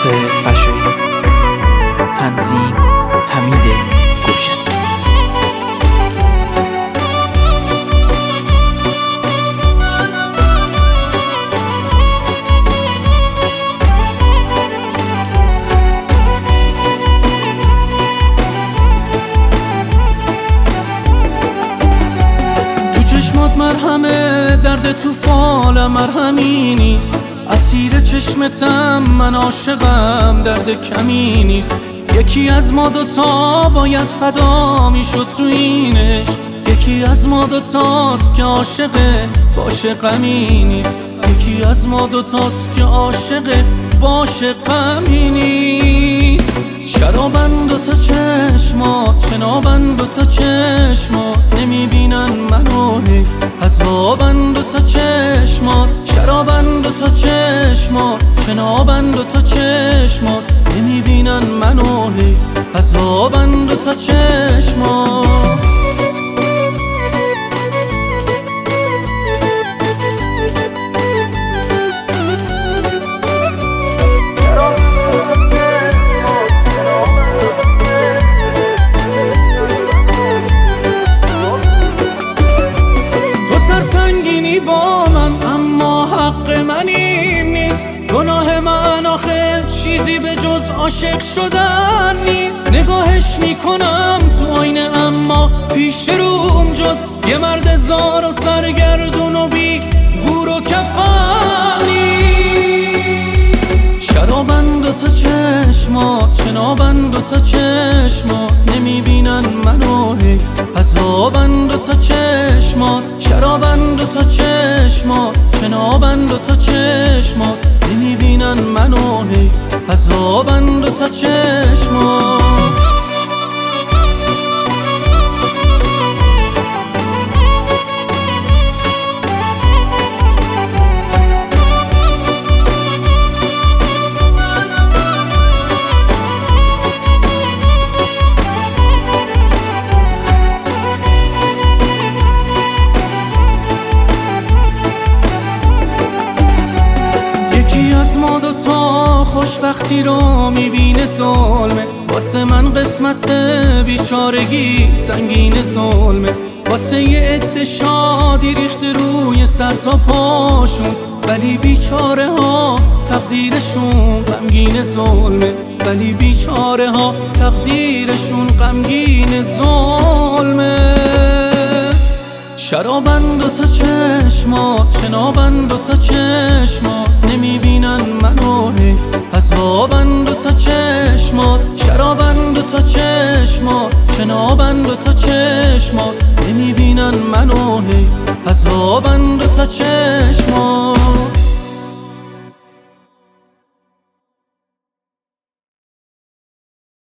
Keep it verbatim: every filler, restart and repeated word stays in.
معروف فشاری، تنظیم حمید گلشنی. چشمات مرهمه، درد تو فال مرهمی نیست. اسیر چشمتم، من عاشقم، درد کمی نیست. یکی از ما دوتا باید فدا میشد تو اینش. یکی از ما دوتاست که عاشقه، باشه غمی نیست. یکی از ما دوتاست که عاشقه، باشه غمی نیست. شرابن دوتا چشمات، شنابن دوتا چشمات، نمیبینن منو حیف. عذابن دوتا چشمات، شرابن دوتا چشمات، شنابن دوتا چشمات، نمیبینن منو حیف. عذابن دوتا چشمات. با من اما حق من این نیست. گناه من آخه چیزی به جز عاشق شدن نیست. نگاهش میکنم تو آینه اما پیش روم جز یه مرد زار و سرگردون و بی گور و کفن نیست. شرابن دوتا چشمات، شنابن دوتا چشمات، نمیبینن منو حیف. عذابن دوتا چشمات، شرابن دوتا چشمات، شنابن دوتا چشمات، نمیبینن منو حیف. عذابن دوتا چشمات. ما دوتا خوشبختی رو میبینه ظلمه. واسه من قسمت بیچارگی سنگین ظلمه. واسه یه عده شادی ریخته روی سر تا پاشون، ولی بیچاره ها تقدیرشون غمگین ظلمه. ولی بیچاره ها تقدیرشون غمگین ظلمه. شرابن دوتا چشمات، شنابن دوتا چشمات، نمیبینن منو حیف. عذابن دوتا چشمات، شرابن دوتا چشمات، شنابن دوتا چشمات، نمیبینن منو حیف. عذابن دوتا چشمات.